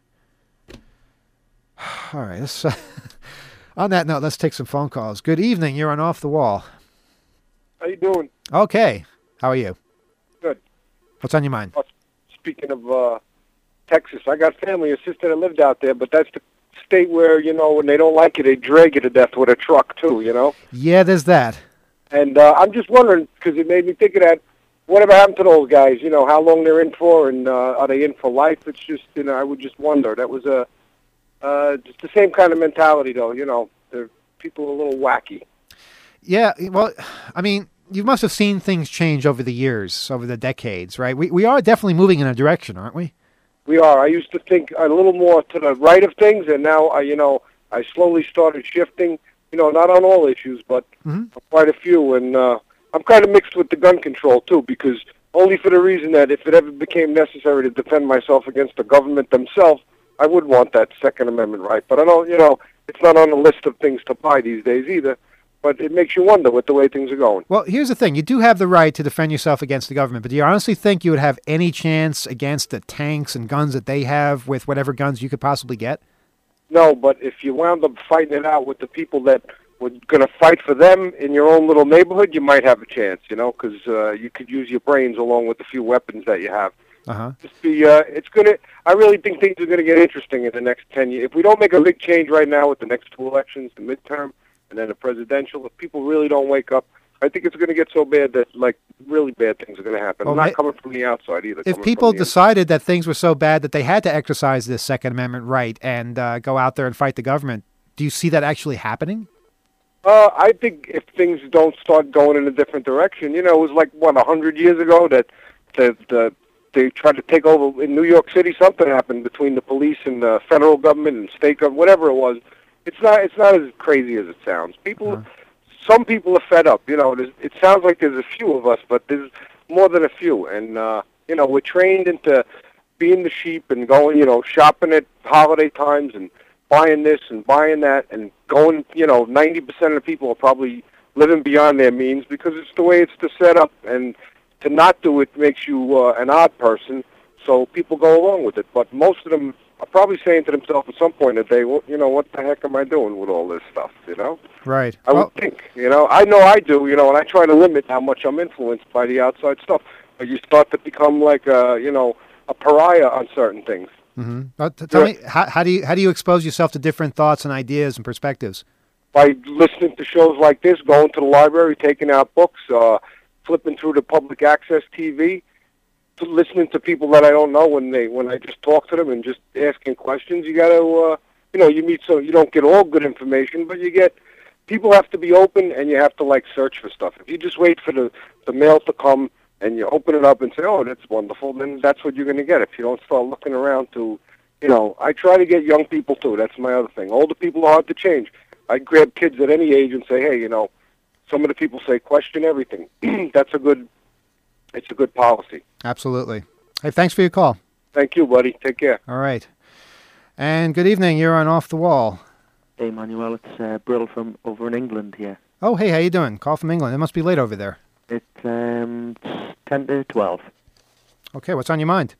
All right, let's, on that note, let's take some phone calls. Good evening. You're on Off the Wall. How you doing? Okay. How are you? Good. What's on your mind? Speaking of Texas, I got family, a sister that lived out there, but that's the state where, when they don't like you, they drag you to death with a truck, too, Yeah, there's that. And I'm just wondering, because it made me think of that, whatever happened to those guys, how long they're in for, and are they in for life? It's just, I would just wonder. That was just the same kind of mentality, though, they're people a little wacky. Yeah, well, I mean, you must have seen things change over the years, over the decades, right? We are definitely moving in a direction, aren't we? We are. I used to think a little more to the right of things, and now, I slowly started shifting, not on all issues, but quite a few. And I'm kind of mixed with the gun control, too, because only for the reason that if it ever became necessary to defend myself against the government themselves, I would want that Second Amendment right. But I don't, it's not on the list of things to buy these days either. But it makes you wonder with the way things are going. Well, here's the thing. You do have the right to defend yourself against the government, but do you honestly think you would have any chance against the tanks and guns that they have with whatever guns you could possibly get? No, but if you wound up fighting it out with the people that were going to fight for them in your own little neighborhood, you might have a chance, because you could use your brains along with the few weapons that you have. Uh-huh. I really think things are going to get interesting in the next 10 years. If we don't make a big change right now with the next two elections, the midterm, and then the presidential, if people really don't wake up, I think it's going to get so bad that, really bad things are going to happen. Well, not coming from the outside either. If people decided that things were so bad that they had to exercise this Second Amendment right and go out there and fight the government, do you see that actually happening? I think if things don't start going in a different direction, it was 100 years ago that they tried to take over in New York City. Something happened between the police and the federal government and state government, whatever it was. It's not as crazy as it sounds. Some people are fed up. It sounds like there's a few of us, but there's more than a few. And we're trained into being the sheep and going, shopping at holiday times and buying this and buying that and going. 90% of the people are probably living beyond their means because it's the way it's set up. And to not do it makes you an odd person. So people go along with it. But most of them are probably saying to themselves at some point in the day, well, what the heck am I doing with all this stuff, Right. I would think, I know I do, and I try to limit how much I'm influenced by the outside stuff. But you start to become like a pariah on certain things. Mm-hmm. Tell me, how do you expose yourself to different thoughts and ideas and perspectives? By listening to shows like this, going to the library, taking out books, flipping through the public access TV, listening to people that I don't know when I just talk to them and just asking questions. You got to, you meet you don't get all good information, but people have to be open and you have to search for stuff. If you just wait for the mail to come and you open it up and say, oh, that's wonderful, then that's what you're going to get. If you don't start looking around to, I try to get young people too. That's my other thing. Older people are hard to change. I grab kids at any age and say, hey, some of the people say question everything. It's a good policy. Absolutely. Hey, thanks for your call. Thank you, buddy. Take care. All right. And good evening. You're on Off the Wall. Hey, Manuel. It's Brill from over in England here. Oh, hey, how you doing? Call from England. It must be late over there. It's 10 to 12. Okay, what's on your mind?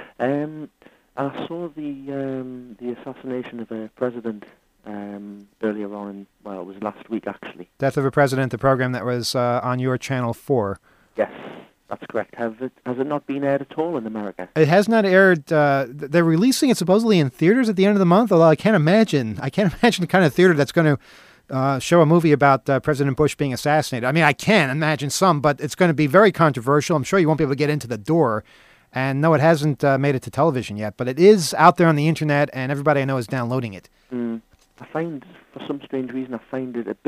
I saw the assassination of a president earlier on, it was last week, actually. Death of a President, the program that was on your Channel 4. Yes, that's correct. Has it not been aired at all in America? It has not aired. They're releasing it supposedly in theaters at the end of the month, although I can't imagine the kind of theater that's going to show a movie about President Bush being assassinated. I mean, I can imagine some, but it's going to be very controversial. I'm sure you won't be able to get into the door. And no, it hasn't made it to television yet, but it is out there on the internet, and everybody I know is downloading it. I find, for some strange reason, it a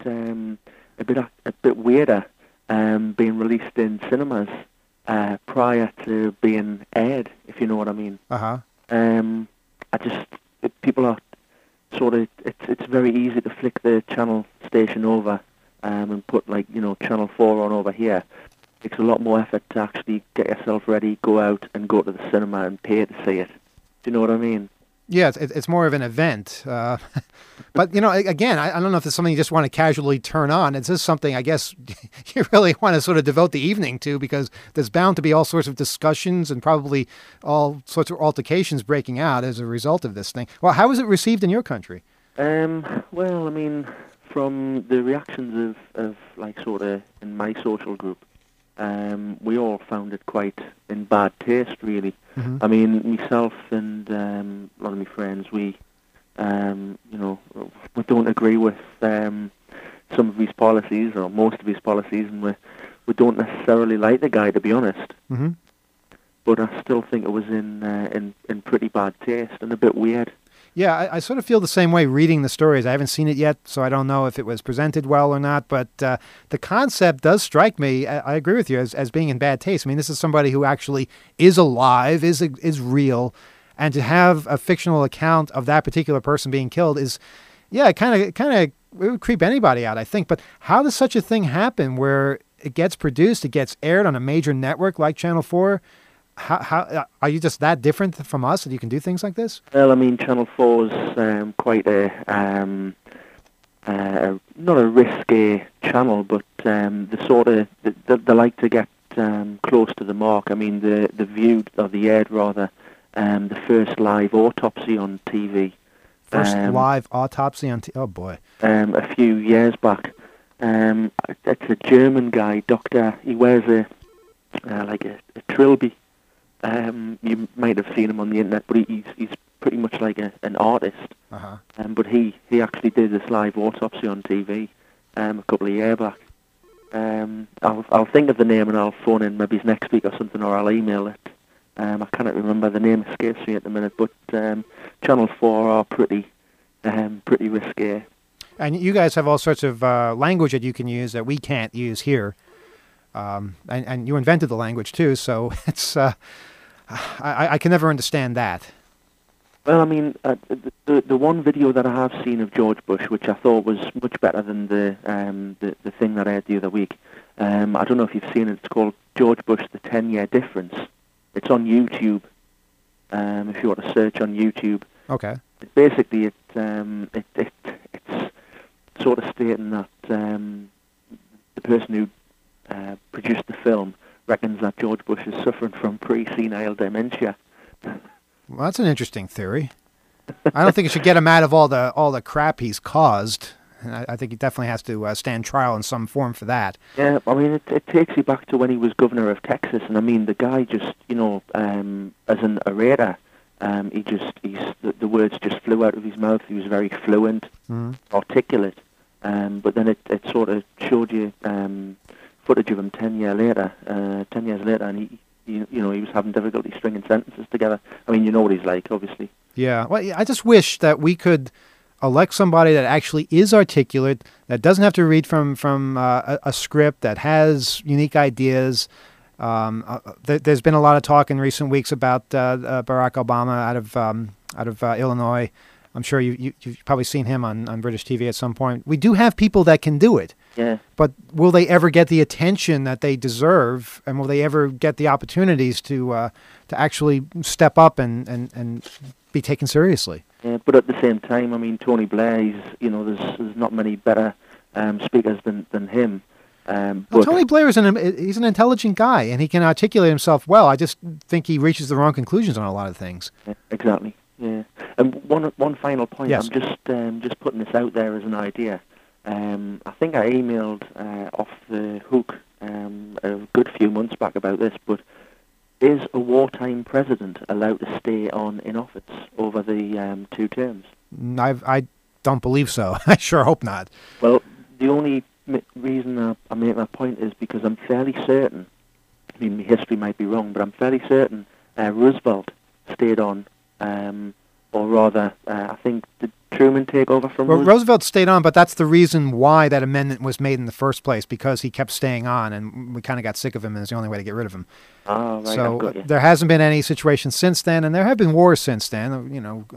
bit weirder being released in cinemas prior to being aired, if you know what I mean. People are sort of, it's very easy to flick the channel station over and put Channel 4 on over here. It takes a lot more effort to actually get yourself ready, go out and go to the cinema and pay to see it. Do you know what I mean? Yeah, it's more of an event. But, again, I don't know if it's something you just want to casually turn on. It's just something, I guess, you really want to sort of devote the evening to, because there's bound to be all sorts of discussions and probably all sorts of altercations breaking out as a result of this thing. Well, how was it received in your country? Well, I mean, from the reactions of sort of in my social group, we all found it quite in bad taste, really. Mm-hmm. I mean, myself and a lot of my friends, we don't agree with some of his policies, or most of his policies, and we don't necessarily like the guy, to be honest. Mm-hmm. But I still think it was in pretty bad taste and a bit weird. Yeah, I sort of feel the same way reading the stories. I haven't seen it yet, so I don't know if it was presented well or not, but the concept does strike me, I agree with you, as being in bad taste. I mean, this is somebody who actually is alive, is real, and to have a fictional account of that particular person being killed is, yeah, it kind of it would creep anybody out, I think. But how does such a thing happen where it gets produced, it gets aired on a major network like Channel 4. How are you just that different from us that you can do things like this? Well, I mean, Channel 4 is quite not a risky channel, but they like to get close to the mark. I mean, they aired rather the first live autopsy on TV. First live autopsy on TV. Oh boy! A few years back. It's a German guy, doctor. He wears a trilby. You might have seen him on the internet, but he's pretty much like an artist. Uh-huh. But he actually did this live autopsy on TV a couple of years back. I'll think of the name and I'll phone in maybe next week or something, or I'll email it. I cannot remember, the name escapes me at the minute, but Channel 4 are pretty risky. And you guys have all sorts of language that you can use that we can't use here. And you invented the language too, so it's I can never understand that. Well, I mean, the one video that I have seen of George Bush, which I thought was much better than the thing that I had the other week. I don't know if you've seen it. It's called George Bush: The 10-Year Difference. It's on YouTube. If you want to search on YouTube. Okay. Basically, it's sort of stating that the person who produced the film reckons that George Bush is suffering from pre-senile dementia. Well, that's an interesting theory. I don't think it should get him out of all the crap he's caused. I think he definitely has to stand trial in some form for that. Yeah, I mean, it takes you back to when he was governor of Texas, and I mean, the guy just, as an orator, the words just flew out of his mouth. He was very fluent, articulate, but then it sort of showed you footage of him 10 years later, and he was having difficulty stringing sentences together. I mean, you know what he's like, obviously. Yeah, well, I just wish that we could elect somebody that actually is articulate, that doesn't have to read from a script, that has unique ideas. There's been a lot of talk in recent weeks about Barack Obama out of Illinois. I'm sure you've probably seen him on British TV at some point. We do have people that can do it. Yeah. But will they ever get the attention that they deserve, and will they ever get the opportunities to actually step up and be taken seriously? Yeah, but at the same time, I mean, Tony Blair, there's not many better speakers than him. Well, Tony Blair he's an intelligent guy, and he can articulate himself well. I just think he reaches the wrong conclusions on a lot of things. Yeah, exactly. Yeah. And one final point. Yes. I'm just putting this out there as an idea. I think I emailed off the hook a good few months back about this, but is a wartime president allowed to stay on in office over the 2 terms? I don't believe so. I sure hope not. Well, the only reason I make that point is because I'm fairly certain, I mean, my history might be wrong, but I'm fairly certain Roosevelt stayed on, or rather, I think, did Truman take over from Roosevelt? Roosevelt stayed on, but that's the reason why that amendment was made in the first place, because he kept staying on, and we kind of got sick of him, and it's the only way to get rid of him. Oh, right, so there hasn't been any situation since then, and there have been wars since then,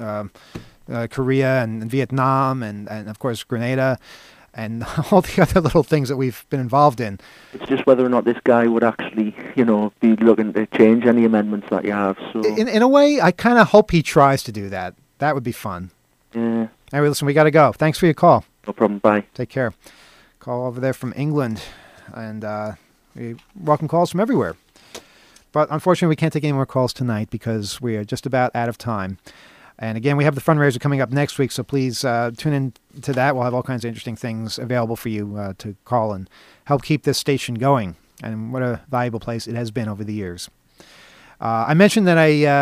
Korea and Vietnam, and of course Grenada, and all the other little things that we've been involved in. It's just whether or not this guy would actually, be looking to change any amendments that you have. So in a way, I kind of hope he tries to do that. That would be fun. Yeah. Anyway, listen, we got to go. Thanks for your call. No problem. Bye. Take care. Call over there from England, and we welcome calls from everywhere. But unfortunately, we can't take any more calls tonight because we are just about out of time. And again, we have the fundraiser coming up next week, so please tune in to that. We'll have all kinds of interesting things available for you to call and help keep this station going. And what a valuable place it has been over the years. I mentioned that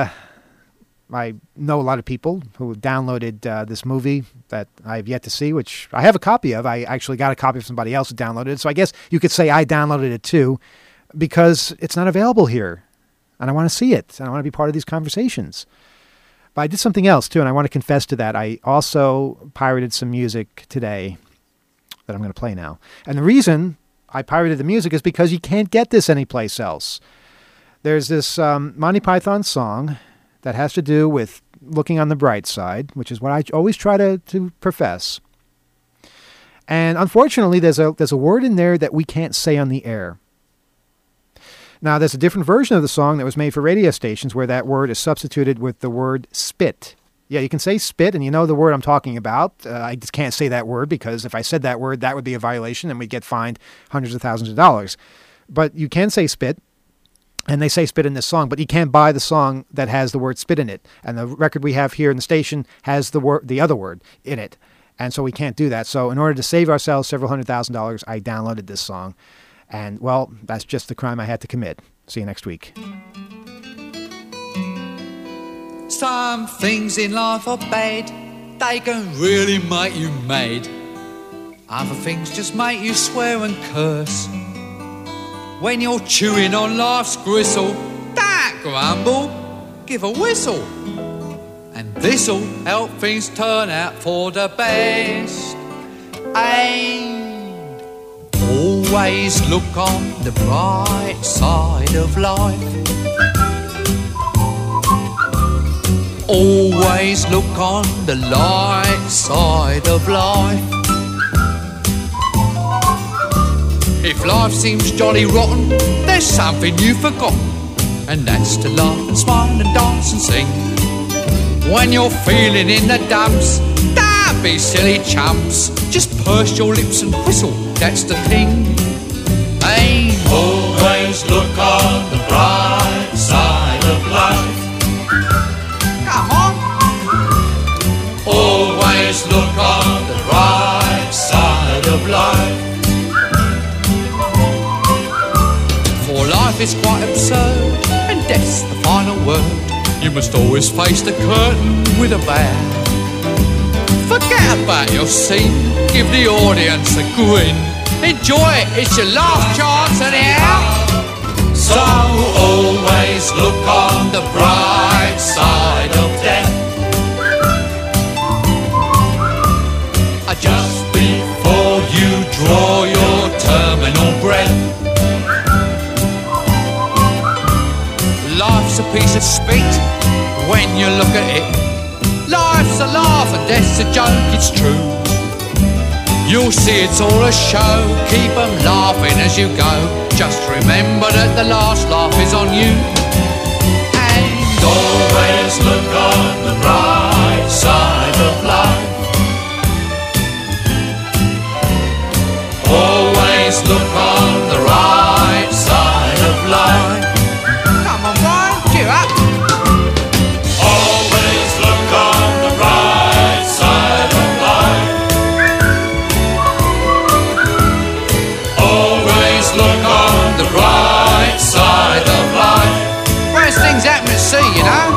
I know a lot of people who downloaded this movie that I have yet to see, which I have a copy of. I actually got a copy of somebody else who downloaded it. So I guess you could say I downloaded it too, because it's not available here. And I want to see it. And I want to be part of these conversations. But I did something else too, and I want to confess to that. I also pirated some music today that I'm going to play now. And the reason I pirated the music is because you can't get this anyplace else. There's this Monty Python song that has to do with looking on the bright side, which is what I always try to profess. And unfortunately, there's a word in there that we can't say on the air. Now, there's a different version of the song that was made for radio stations where that word is substituted with the word spit. Yeah, you can say spit, and you know the word I'm talking about. I just can't say that word because if I said that word, that would be a violation and we'd get fined hundreds of thousands of dollars. But you can say spit, and they say spit in this song, but you can't buy the song that has the word spit in it. And the record we have here in the station has the other word in it. And so we can't do that. So in order to save ourselves several $100,000, I downloaded this song. And, well, that's just the crime I had to commit. See you next week. Some things in life are bad, they can really make you mad. Other things just make you swear and curse. When you're chewing on life's gristle, don't grumble, give a whistle. And this'll help things turn out for the best. And always look on the bright side of life. Always look on the light side of life. If life seems jolly rotten, there's something you've forgotten, and that's to laugh and smile and dance and sing. When you're feeling in the dumps, don't be silly chumps, just purse your lips and whistle, that's the thing. Hey, always look on the bright side of life. Come on. Always look on the right side of life. For life is quite absurd, and death's the final word. You must always face the curtain with a bow. Forget about your scene, give the audience a grin. Enjoy it, it's your last chance anyhow. So always look on the bright side of death. Just before you draw your terminal breath. Life's a piece of spit when you look at it. Life's a laugh and death's a joke, it's true. You'll see it's all a show, keep 'em laughing as you go. Just remember that the last laugh is on you. And always look on the bright side of life. Always look on the right side of life. Come on, Brian, cheer up. Always look on the right side of life. Always look on the right side of life. Worst things happen at sea, you know.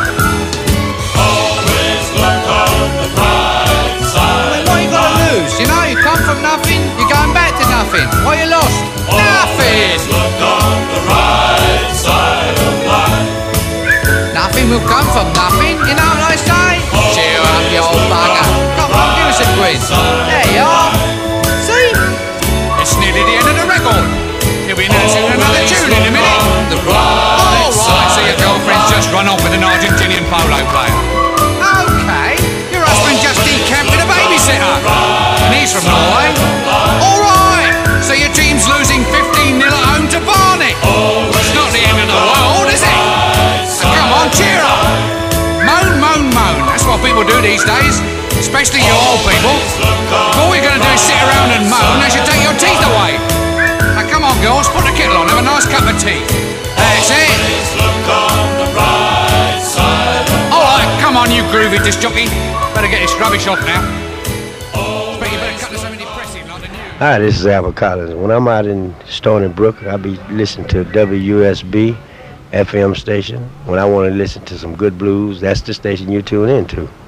Always look on the right side. What you got to lose? You know, you come from nothing, you're going back to nothing. What you lost? Nothing. Look on the right side of life. Nothing will come from nothing, you know what I say? Cheer up, you old bugger. Come on, give us a quiz. There you are. See? It's nearly the end of the record. You'll be announcing another tune in a minute. Alright, so your girlfriend's just run off with an Argentinian polo player. Okay, your husband just decamped with a babysitter. And he's from Norway. Alright, so your team's losing 15-0 at home to Barnet. It's not the end of the world, is it? So come on, cheer up. Moan, moan, moan. That's what people do these days. Especially you old people. If all you're going to do is sit around and moan, they should take your teeth away. Now come on, girls, put the kettle on, have a nice cup of tea. That's it. Alright, come on, you groovy disc jockey. Better get this rubbish off now. Bet you better cut to something depressing like the news. Hi, this is Albert Collins. When I'm out in Stony Brook, I'll be listening to WUSB FM station. When I want to listen to some good blues, that's the station you tune into.